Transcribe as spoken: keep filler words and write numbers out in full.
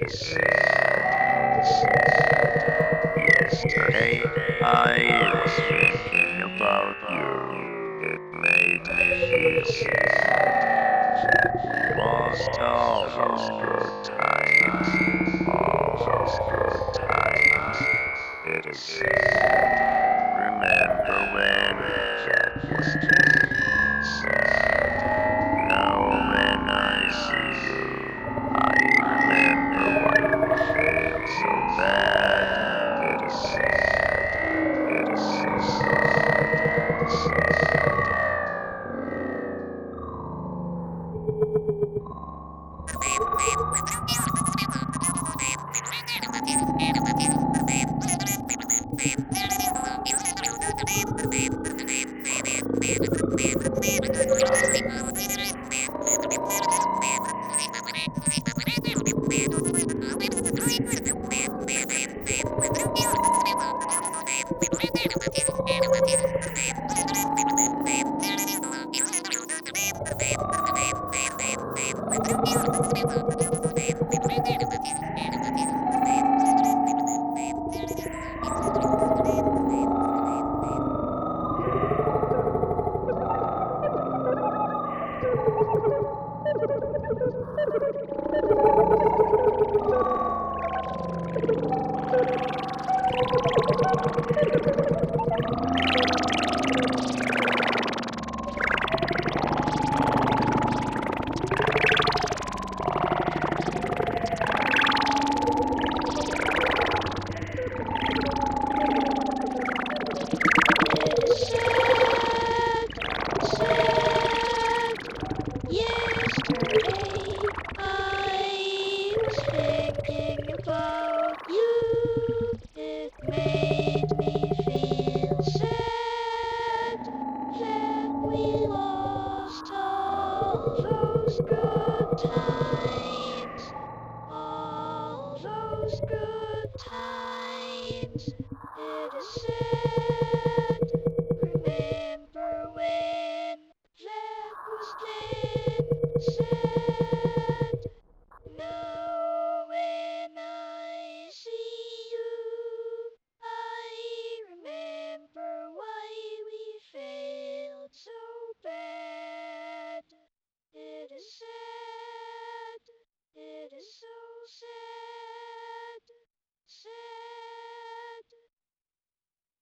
Yesterday I was thinking about you. It made me feel sad. We lost all those good times. All those good times. It is sad. Remember when that was sad. Now when I see you, I remember why we felt so bad. It is sad. It is Yesterday I was thinking about you. It made me feel sad that we lost.